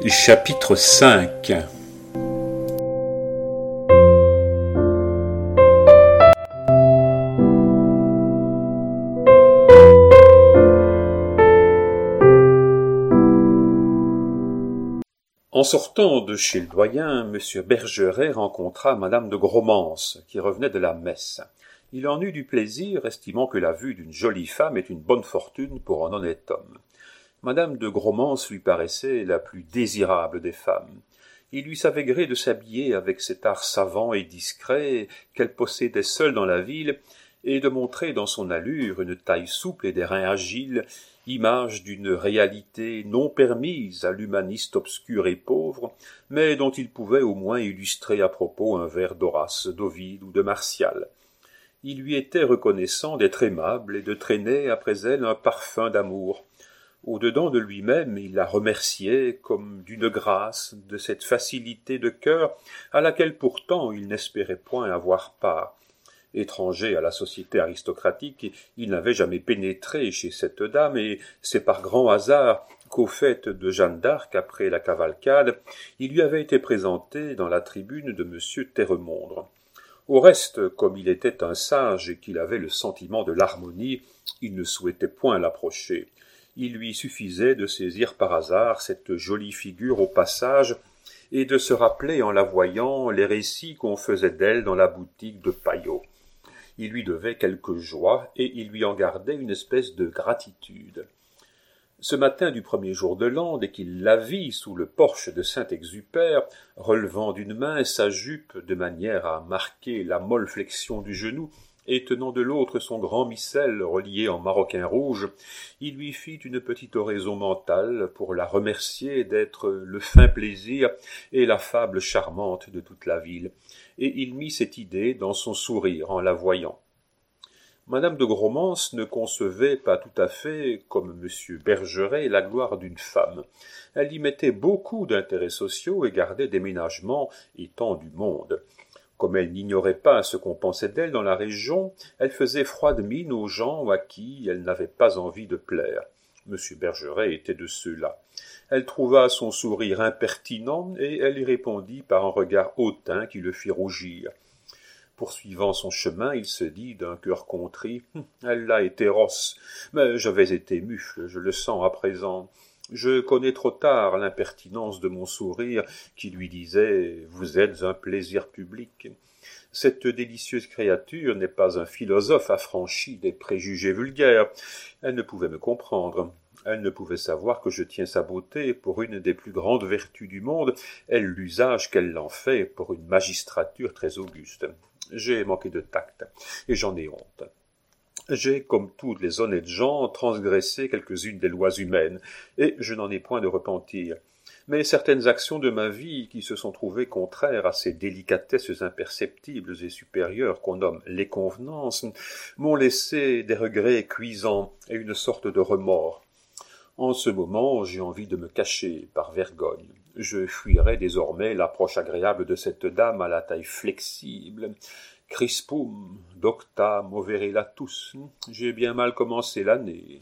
Chapitre 5. En sortant de chez le doyen, M. Bergeret rencontra Madame de Gromance, qui revenait de la messe. Il en eut du plaisir, estimant que la vue d'une jolie femme est une bonne fortune pour un honnête homme. Madame de Gromance lui paraissait la plus désirable des femmes. Il lui savait gré de s'habiller avec cet art savant et discret qu'elle possédait seule dans la ville, et de montrer dans son allure une taille souple et des reins agiles, image d'une réalité non permise à l'humaniste obscur et pauvre, mais dont il pouvait au moins illustrer à propos un vers d'Horace, d'Ovide ou de Martial. Il lui était reconnaissant d'être aimable et de traîner après elle un parfum d'amour. Au-dedans de lui-même, il la remerciait comme d'une grâce, de cette facilité de cœur à laquelle pourtant il n'espérait point avoir part. Étranger à la société aristocratique, il n'avait jamais pénétré chez cette dame, et c'est par grand hasard qu'au fait de Jeanne d'Arc, après la cavalcade, il lui avait été présenté dans la tribune de M. Terremondre. Au reste, comme il était un sage et qu'il avait le sentiment de l'harmonie, il ne souhaitait point l'approcher. Il lui suffisait de saisir par hasard cette jolie figure au passage et de se rappeler en la voyant les récits qu'on faisait d'elle dans la boutique de Payot. Il lui devait quelque joie et il lui en gardait une espèce de gratitude. Ce matin du premier jour de l'an, dès qu'il la vit sous le porche de Saint-Exupère, relevant d'une main sa jupe de manière à marquer la molle flexion du genou, et tenant de l'autre son grand missel relié en maroquin rouge, il lui fit une petite oraison mentale pour la remercier d'être le fin plaisir et la fable charmante de toute la ville, et il mit cette idée dans son sourire en la voyant. Madame de Gromance ne concevait pas tout à fait, comme M. Bergeret, la gloire d'une femme. Elle y mettait beaucoup d'intérêts sociaux et gardait des ménagements étant du monde. Comme elle n'ignorait pas ce qu'on pensait d'elle dans la région, elle faisait froide mine aux gens à qui elle n'avait pas envie de plaire. M. Bergeret était de ceux-là. Elle trouva son sourire impertinent et elle y répondit par un regard hautain qui le fit rougir. Poursuivant son chemin, il se dit d'un cœur contrit « Elle a été rosse, mais j'avais été mufle, je le sens à présent. Je connais trop tard l'impertinence de mon sourire qui lui disait « Vous êtes un plaisir public ». Cette délicieuse créature n'est pas un philosophe affranchi des préjugés vulgaires. Elle ne pouvait me comprendre. Elle ne pouvait savoir que je tiens sa beauté pour une des plus grandes vertus du monde, et l'usage qu'elle en fait pour une magistrature très auguste. J'ai manqué de tact, et j'en ai honte. J'ai, comme tous les honnêtes gens, transgressé quelques-unes des lois humaines, et je n'en ai point de repentir. Mais certaines actions de ma vie, qui se sont trouvées contraires à ces délicatesses imperceptibles et supérieures qu'on nomme les convenances, m'ont laissé des regrets cuisants et une sorte de remords. En ce moment, j'ai envie de me cacher par vergogne. Je fuirai désormais l'approche agréable de cette dame à la taille flexible. Crispum, docta, movere latus. J'ai bien mal commencé l'année.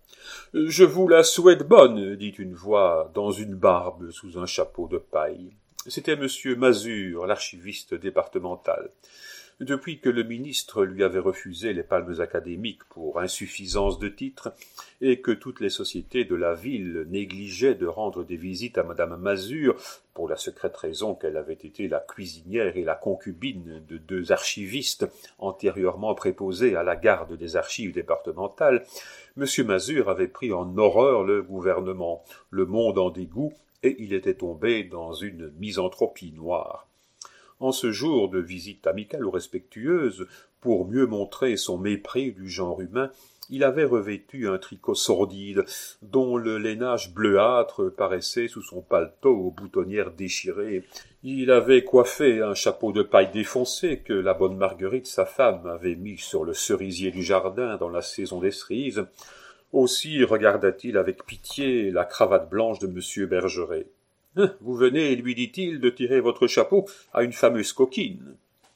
« Je vous la souhaite bonne, » dit une voix dans une barbe sous un chapeau de paille. C'était M. Mazure, l'archiviste départemental. Depuis que le ministre lui avait refusé les palmes académiques pour insuffisance de titre, et que toutes les sociétés de la ville négligeaient de rendre des visites à madame Mazure, pour la secrète raison qu'elle avait été la cuisinière et la concubine de 2 archivistes antérieurement préposés à la garde des archives départementales, M. Mazure avait pris en horreur le gouvernement, le monde en dégoût, et il était tombé dans une misanthropie noire. En ce jour de visite amicale ou respectueuse, pour mieux montrer son mépris du genre humain, il avait revêtu un tricot sordide, dont le lainage bleuâtre paraissait sous son paletot aux boutonnières déchirées. Il avait coiffé un chapeau de paille défoncé que la bonne Marguerite, sa femme, avait mis sur le cerisier du jardin dans la saison des cerises. Aussi regarda-t-il avec pitié la cravate blanche de M. Bergeret. « Vous venez, lui dit-il, de tirer votre chapeau à une fameuse coquine. »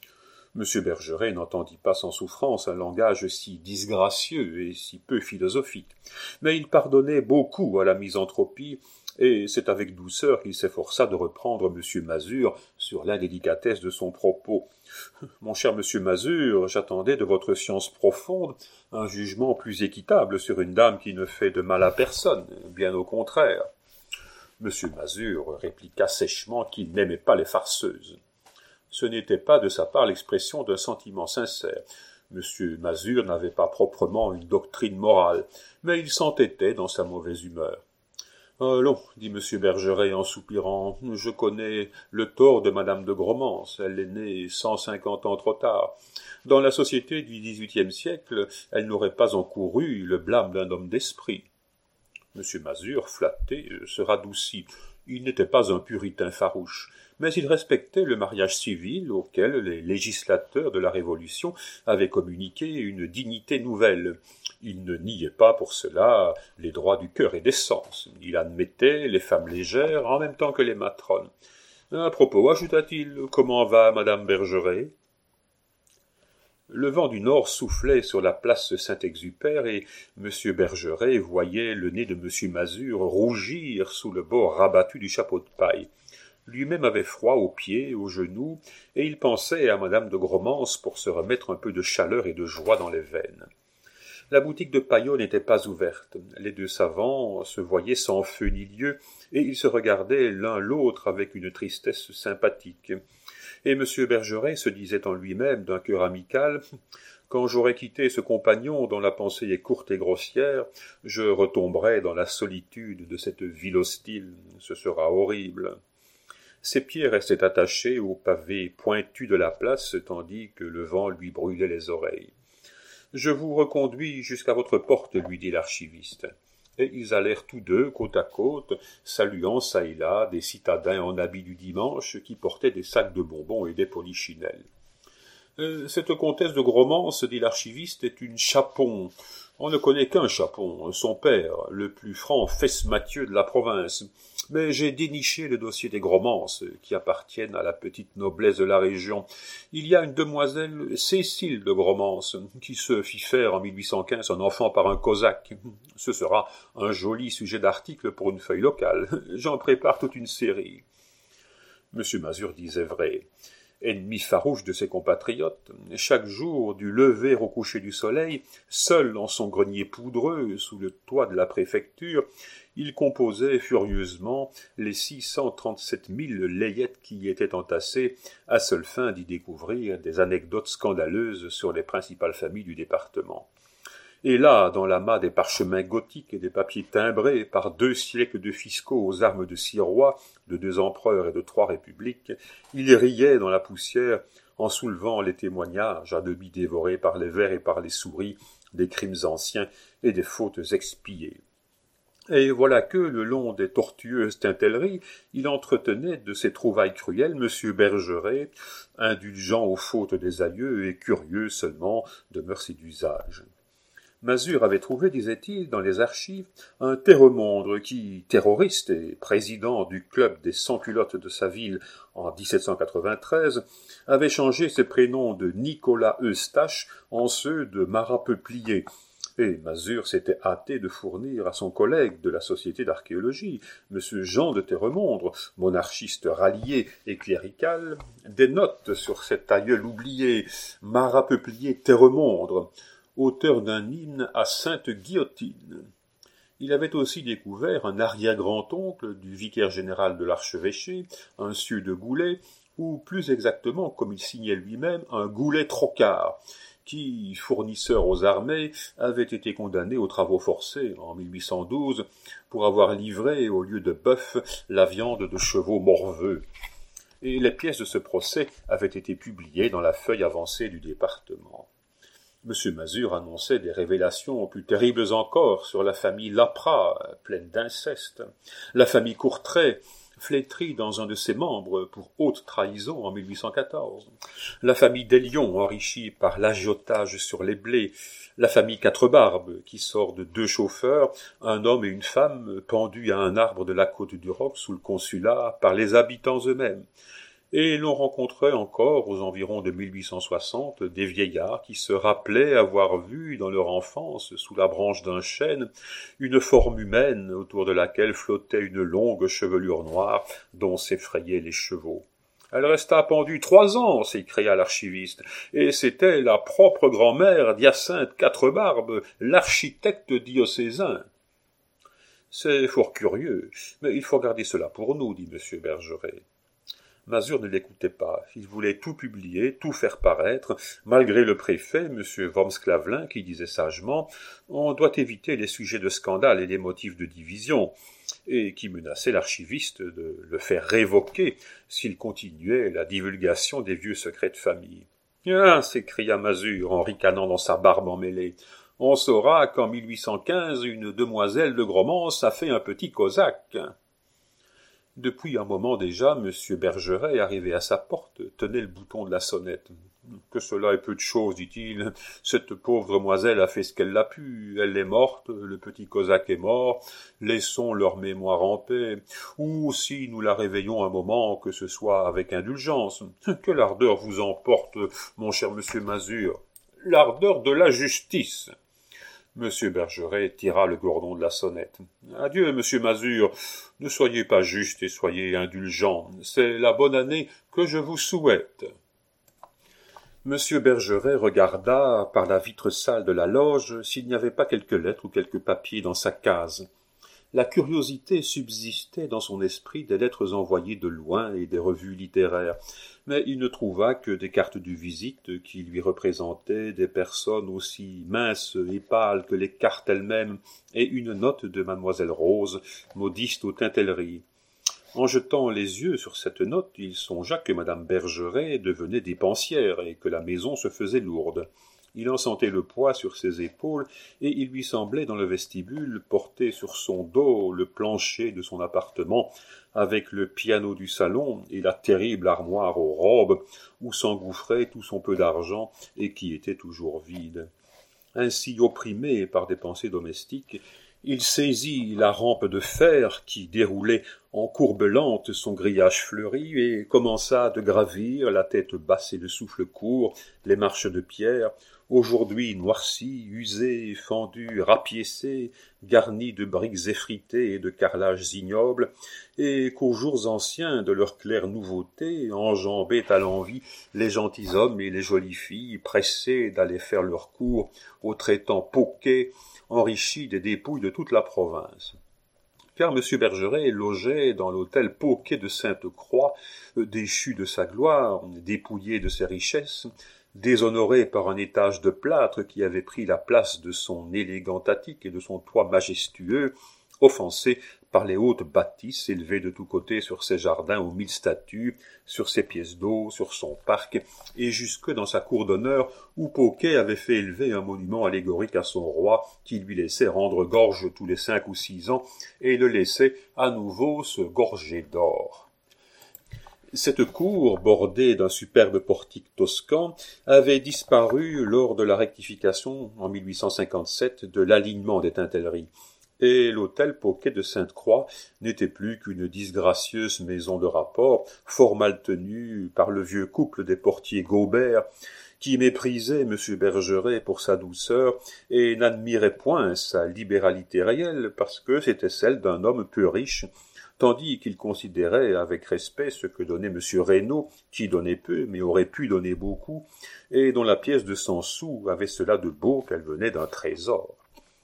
M. Bergeret n'entendit pas sans souffrance un langage si disgracieux et si peu philosophique, mais il pardonnait beaucoup à la misanthropie et c'est avec douceur qu'il s'efforça de reprendre M. Mazure sur l'indélicatesse de son propos. « Mon cher M. Mazure, j'attendais de votre science profonde un jugement plus équitable sur une dame qui ne fait de mal à personne, bien au contraire. » M. Mazure répliqua sèchement qu'il n'aimait pas les farceuses. Ce n'était pas de sa part l'expression d'un sentiment sincère. M. Mazure n'avait pas proprement une doctrine morale, mais il s'entêtait dans sa mauvaise humeur. « Allons, dit M. Bergeret en soupirant, je connais le tort de Madame de Gromance, elle est née 150 ans trop tard. Dans la société du XVIIIe siècle, elle n'aurait pas encouru le blâme d'un homme d'esprit. » M. Mazure, flatté, se radoucit. Il n'était pas un puritain farouche, mais il respectait le mariage civil auquel les législateurs de la Révolution avaient communiqué une dignité nouvelle. Il ne niait pas pour cela les droits du cœur et des sens. Il admettait les femmes légères en même temps que les matrones. « À propos, ajouta-t-il, comment va Madame Bergeret ?» Le vent du nord soufflait sur la place Saint-Exupère et M. Bergeret voyait le nez de M. Mazure rougir sous le bord rabattu du chapeau de paille. Lui-même avait froid aux pieds, aux genoux, et il pensait à Madame de Gromance pour se remettre un peu de chaleur et de joie dans les veines. La boutique de Payot n'était pas ouverte. Les deux savants se voyaient sans feu ni lieu, et ils se regardaient l'un l'autre avec une tristesse sympathique. Et M. Bergeret se disait en lui-même d'un cœur amical « Quand j'aurai quitté ce compagnon dont la pensée est courte et grossière, je retomberai dans la solitude de cette ville hostile. Ce sera horrible. » Ses pieds restaient attachés au pavé pointu de la place, tandis que le vent lui brûlait les oreilles. « Je vous reconduis jusqu'à votre porte, lui dit l'archiviste. » Et ils allèrent tous deux, côte à côte, saluant çà et là des citadins en habit du dimanche qui portaient des sacs de bonbons et des polichinelles. Cette comtesse de Gromance, dit l'archiviste, est une chapon. On ne connaît qu'un chapon, son père, le plus franc fesse-Mathieu de la province. Mais j'ai déniché le dossier des Gromance, qui appartiennent à la petite noblesse de la région. Il y a une demoiselle Cécile de Gromance, qui se fit faire en 1815 un enfant par un cosaque. Ce sera un joli sujet d'article pour une feuille locale. J'en prépare toute une série. M. Mazure disait vrai. Ennemi farouche de ses compatriotes, chaque jour, du lever au coucher du soleil, seul dans son grenier poudreux, sous le toit de la préfecture, il composait furieusement les 637 000 layettes qui y étaient entassées, à seule fin d'y découvrir des anecdotes scandaleuses sur les principales familles du département. Et là, dans l'amas des parchemins gothiques et des papiers timbrés par 2 siècles de fiscaux aux armes de 6 rois, de 2 empereurs et de 3 républiques, il riait dans la poussière en soulevant les témoignages à demi dévorés par les vers et par les souris des crimes anciens et des fautes expiées. Et voilà que, le long des tortueuses tintelleries, il entretenait de ses trouvailles cruelles M. Bergeret, indulgent aux fautes des aïeux et curieux seulement de mœurs et d'usage. Mazure avait trouvé, disait-il, dans les archives, un terremondre qui, terroriste et président du club des sans-culottes de sa ville en 1793, avait changé ses prénoms de Nicolas Eustache en ceux de Marat Peuplier. Et Mazure s'était hâté de fournir à son collègue de la Société d'archéologie, M. Jean de Terremondre, monarchiste rallié et clérical, des notes sur cet aïeul oublié, Marat Peuplier Terremondre, auteur d'un hymne à Sainte Guillotine. Il avait aussi découvert un arrière-grand-oncle du vicaire général de l'archevêché, un sieur de Goulet, ou plus exactement, comme il signait lui-même, un Goulet-Trocard, qui, fournisseur aux armées, avait été condamné aux travaux forcés en 1812 pour avoir livré, au lieu de bœuf, la viande de chevaux morveux. Et les pièces de ce procès avaient été publiées dans la feuille avancée du département. M. Mazure annonçait des révélations plus terribles encore sur la famille Laprat, pleine d'inceste, la famille Courtrai, flétrie dans un de ses membres pour haute trahison en 1814, la famille Deslions, enrichie par l'agiotage sur les blés, la famille Quatre-Barbes, qui sort de 2 chauffeurs, un homme et une femme, pendus à un arbre de la côte du Roc sous le consulat par les habitants eux-mêmes, et l'on rencontrait encore, aux environs de 1860, des vieillards qui se rappelaient avoir vu, dans leur enfance, sous la branche d'un chêne, une forme humaine autour de laquelle flottait une longue chevelure noire dont s'effrayaient les chevaux. « Elle resta pendue 3 ans, s'écria l'archiviste, et c'était la propre grand-mère d'Hyacinthe Quatrebarbes, l'architecte diocésain. » « C'est fort curieux, mais il faut garder cela pour nous, dit M. Bergeret. Mazure ne l'écoutait pas. Il voulait tout publier, tout faire paraître, malgré le préfet, M. Worms-Clavelin, qui disait sagement « On doit éviter les sujets de scandale et les motifs de division », et qui menaçait l'archiviste de le faire révoquer s'il continuait la divulgation des vieux secrets de famille. « Ah !» s'écria Mazure en ricanant dans sa barbe emmêlée. « On saura qu'en 1815, une demoiselle de Gromance a fait un petit cosaque. » Depuis un moment déjà, M. Bergeret, arrivé à sa porte, tenait le bouton de la sonnette. « Que cela est peu de chose, dit-il. Cette pauvre demoiselle a fait ce qu'elle a pu. Elle est morte, le petit cosaque est mort. Laissons leur mémoire en paix. Ou si nous la réveillons un moment, que ce soit avec indulgence. Que l'ardeur vous emporte, mon cher monsieur Mazure. L'ardeur de la justice. » Monsieur Bergeret tira le cordon de la sonnette. « Adieu, monsieur Mazure. Ne soyez pas juste et soyez indulgent. C'est la bonne année que je vous souhaite. » Monsieur Bergeret regarda par la vitre sale de la loge s'il n'y avait pas quelques lettres ou quelques papiers dans sa case. La curiosité subsistait dans son esprit des lettres envoyées de loin et des revues littéraires, mais il ne trouva que des cartes de visite qui lui représentaient des personnes aussi minces et pâles que les cartes elles-mêmes, et une note de mademoiselle Rose, modiste aux tintelleries. En jetant les yeux sur cette note, il songea que madame Bergeret devenait dépensière et que la maison se faisait lourde. Il en sentait le poids sur ses épaules, et il lui semblait dans le vestibule porter sur son dos le plancher de son appartement, avec le piano du salon et la terrible armoire aux robes, où s'engouffrait tout son peu d'argent et qui était toujours vide. Ainsi opprimé par des pensées domestiques, il saisit la rampe de fer qui déroulait en courbe lente son grillage fleuri et commença de gravir, la tête basse et le souffle court, les marches de pierre, aujourd'hui noircies, usées, fendues, rapiécées, garnies de briques effritées et de carrelages ignobles, et qu'aux jours anciens de leur claire nouveauté enjambaient à l'envi les gentilshommes et les jolies filles pressés d'aller faire leur cours au traitant Poquet, enrichi des dépouilles de toute la province. Car M. Bergeret logeait dans l'hôtel Poquet de Sainte-Croix, déchu de sa gloire, dépouillé de ses richesses, déshonoré par un étage de plâtre qui avait pris la place de son élégant attique et de son toit majestueux, offensé par les hautes bâtisses élevées de tous côtés sur ses jardins aux 1000 statues, sur ses pièces d'eau, sur son parc, et jusque dans sa cour d'honneur, où Poquet avait fait élever un monument allégorique à son roi, qui lui laissait rendre gorge tous les 5 ou 6 ans, et le laissait à nouveau se gorger d'or. Cette cour, bordée d'un superbe portique toscan, avait disparu lors de la rectification, en 1857, de l'alignement des tintelleries. Et l'hôtel Poquet de Sainte-Croix n'était plus qu'une disgracieuse maison de rapport, fort mal tenue par le vieux couple des portiers Gaubert, qui méprisait M. Bergeret pour sa douceur et n'admirait point sa libéralité réelle parce que c'était celle d'un homme peu riche, tandis qu'il considérait avec respect ce que donnait M. Reynaud, qui donnait peu, mais aurait pu donner beaucoup, et dont la pièce de 100 sous avait cela de beau qu'elle venait d'un trésor.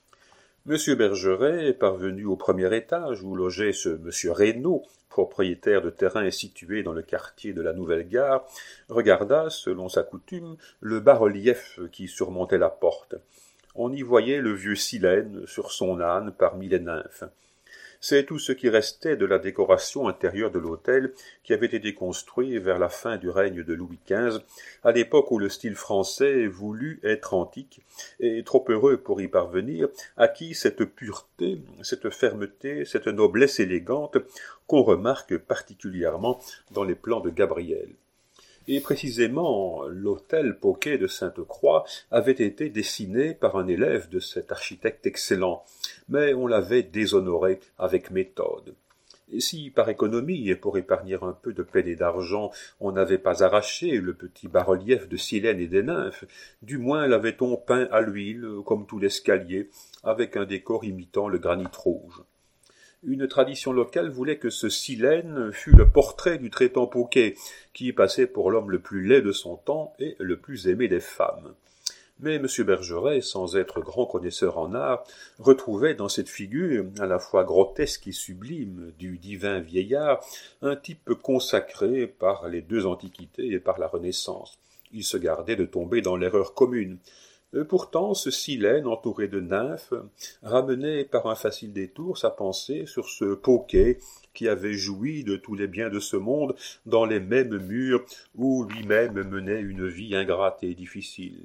M. Bergeret, parvenu au premier étage où logeait ce M. Reynaud, propriétaire de terrain situé dans le quartier de la Nouvelle-Gare, regarda, selon sa coutume, le bas-relief qui surmontait la porte. On y voyait le vieux Silène sur son âne parmi les nymphes. C'est tout ce qui restait de la décoration intérieure de l'hôtel qui avait été construit vers la fin du règne de Louis XV, à l'époque où le style français voulut être antique, et trop heureux pour y parvenir, acquit cette pureté, cette fermeté, cette noblesse élégante qu'on remarque particulièrement dans les plans de Gabriel. Et précisément, l'hôtel Poquet de Sainte-Croix avait été dessiné par un élève de cet architecte excellent, mais on l'avait déshonoré avec méthode. Si par économie et pour épargner un peu de peine et d'argent, on n'avait pas arraché le petit bas-relief de Silène et des nymphes, du moins l'avait-on peint à l'huile, comme tout l'escalier, avec un décor imitant le granit rouge. Une tradition locale voulait que ce Silène fût le portrait du traitant Pauquet, qui passait pour l'homme le plus laid de son temps et le plus aimé des femmes. Mais M. Bergeret, sans être grand connaisseur en art, retrouvait dans cette figure, à la fois grotesque et sublime, du divin vieillard, un type consacré par les deux antiquités et par la Renaissance. Il se gardait de tomber dans l'erreur commune. Pourtant, ce Silène, entouré de nymphes, ramenait par un facile détour sa pensée sur ce Pauquet qui avait joui de tous les biens de ce monde dans les mêmes murs où lui-même menait une vie ingrate et difficile.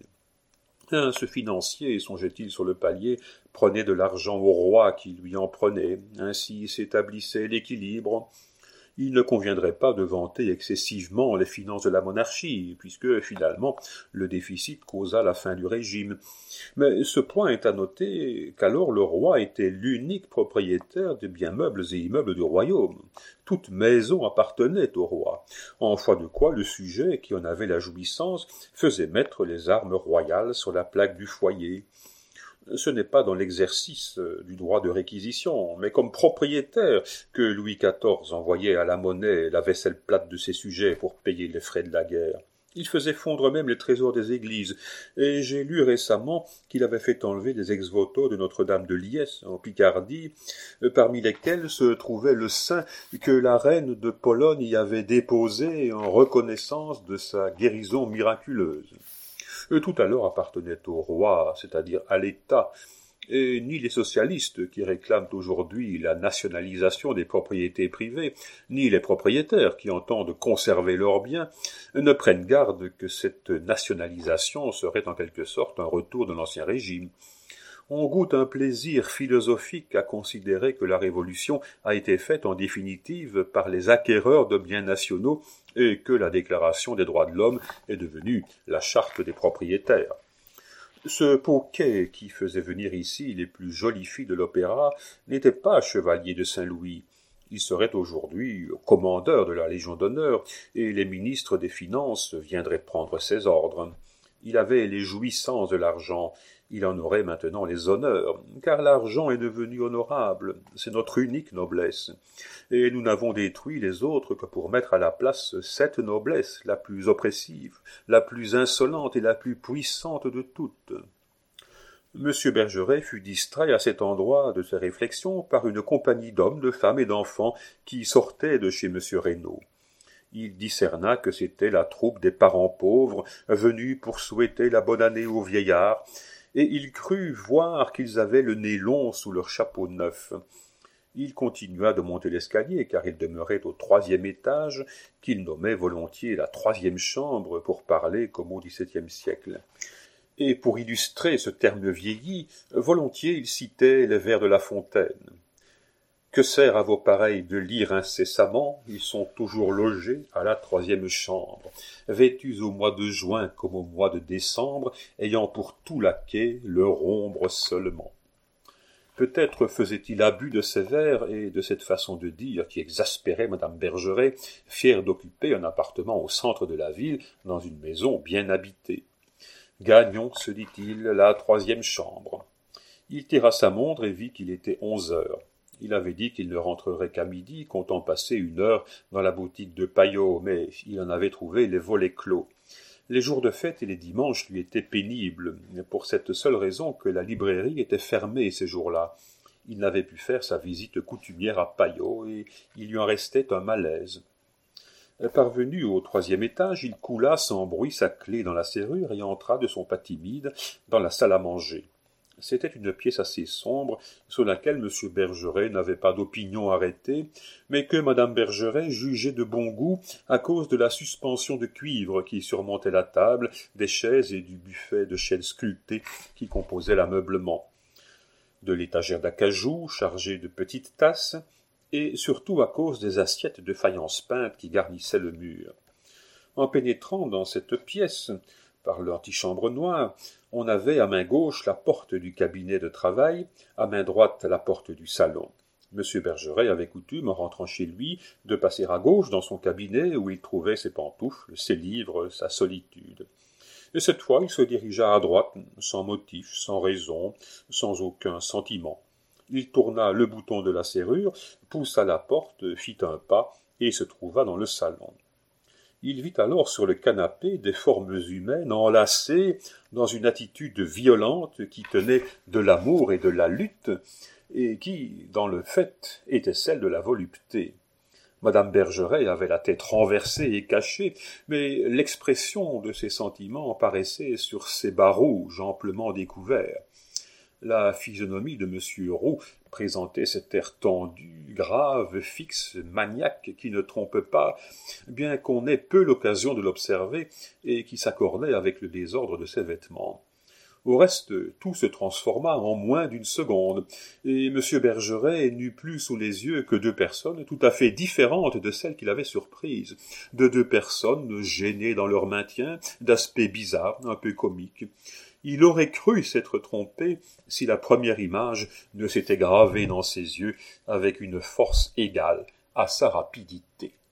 Ce financier, songeait-il sur le palier, prenait de l'argent au roi qui lui en prenait. Ainsi s'établissait l'équilibre. Il ne conviendrait pas de vanter excessivement les finances de la monarchie, puisque, finalement, le déficit causa la fin du régime. Mais ce point est à noter qu'alors le roi était l'unique propriétaire des biens meubles et immeubles du royaume. Toute maison appartenait au roi, en foi de quoi le sujet, qui en avait la jouissance, faisait mettre les armes royales sur la plaque du foyer. Ce n'est pas dans l'exercice du droit de réquisition, mais comme propriétaire que Louis XIV envoyait à la monnaie la vaisselle plate de ses sujets pour payer les frais de la guerre. Il faisait fondre même les trésors des églises, et j'ai lu récemment qu'il avait fait enlever des ex-voto de Notre-Dame de Liesse, en Picardie, parmi lesquels se trouvait le saint que la reine de Pologne y avait déposé en reconnaissance de sa guérison miraculeuse. Tout alors appartenait au roi, c'est-à-dire à l'État, et ni les socialistes qui réclament aujourd'hui la nationalisation des propriétés privées, ni les propriétaires qui entendent conserver leurs biens, ne prennent garde que cette nationalisation serait en quelque sorte un retour de l'ancien régime. On goûte un plaisir philosophique à considérer que la Révolution a été faite en définitive par les acquéreurs de biens nationaux et que la Déclaration des droits de l'homme est devenue la charte des propriétaires. Ce Pauquet qui faisait venir ici les plus jolies filles de l'opéra n'était pas chevalier de Saint-Louis. Il serait aujourd'hui commandeur de la Légion d'honneur et les ministres des Finances viendraient prendre ses ordres. Il avait les jouissances de l'argent, il en aurait maintenant les honneurs, car l'argent est devenu honorable, c'est notre unique noblesse, et nous n'avons détruit les autres que pour mettre à la place cette noblesse, la plus oppressive, la plus insolente et la plus puissante de toutes. Monsieur Bergeret fut distrait à cet endroit de ses réflexions par une compagnie d'hommes, de femmes et d'enfants qui sortaient de chez monsieur Reynaud. Il discerna que c'était la troupe des parents pauvres venus pour souhaiter la bonne année au vieillard, et il crut voir qu'ils avaient le nez long sous leur chapeau neuf. Il continua de monter l'escalier, car il demeurait au 3e étage, qu'il nommait volontiers la 3e chambre, pour parler comme au XVIIe siècle. Et pour illustrer ce terme vieilli, volontiers il citait les vers de La Fontaine. Que sert à vos pareils de lire incessamment? Ils sont toujours logés à la 3e chambre, vêtus au mois de juin comme au mois de décembre, ayant pour tout laquais leur ombre seulement. Peut-être faisait-il abus de ces vers et de cette façon de dire qui exaspérait madame Bergeret, fière d'occuper un appartement au centre de la ville, dans une maison bien habitée. Gagnons, se dit-il, la 3e chambre. Il tira sa montre et vit qu'il était 11 heures. Il avait dit qu'il ne rentrerait qu'à midi, comptant passer 1 heure dans la boutique de Payot, mais il en avait trouvé les volets clos. Les jours de fête et les dimanches lui étaient pénibles, pour cette seule raison que la librairie était fermée ces jours-là. Il n'avait pu faire sa visite coutumière à Payot, et il lui en restait un malaise. Parvenu au 3e étage, il coula sans bruit sa clé dans la serrure et entra de son pas timide dans la salle à manger. C'était une pièce assez sombre, sur laquelle M. Bergeret n'avait pas d'opinion arrêtée, mais que Mme Bergeret jugeait de bon goût à cause de la suspension de cuivre qui surmontait la table, des chaises et du buffet de chêne sculpté qui composait l'ameublement, de l'étagère d'acajou chargée de petites tasses, et surtout à cause des assiettes de faïence peinte qui garnissaient le mur. En pénétrant dans cette pièce, par l'antichambre noire, on avait à main gauche la porte du cabinet de travail, à main droite la porte du salon. M. Bergeret avait coutume, en rentrant chez lui, de passer à gauche dans son cabinet où il trouvait ses pantoufles, ses livres, sa solitude. Et cette fois, il se dirigea à droite, sans motif, sans raison, sans aucun sentiment. Il tourna le bouton de la serrure, poussa la porte, fit un pas, et se trouva dans le salon. Il vit alors sur le canapé des formes humaines enlacées dans une attitude violente qui tenait de l'amour et de la lutte, et qui, dans le fait, était celle de la volupté. Madame Bergeret avait la tête renversée et cachée, mais l'expression de ses sentiments paraissait sur ses bas rouges amplement découverts. La physionomie de M. Roux présentait cet air tendu, grave, fixe, maniaque, qui ne trompe pas, bien qu'on ait peu l'occasion de l'observer, et qui s'accordait avec le désordre de ses vêtements. Au reste, tout se transforma en moins d'une seconde, et M. Bergeret n'eut plus sous les yeux que deux personnes tout à fait différentes de celles qu'il avait surprises, de deux personnes gênées dans leur maintien, d'aspect bizarre, un peu comique. Il aurait cru s'être trompé si la première image ne s'était gravée dans ses yeux avec une force égale à sa rapidité.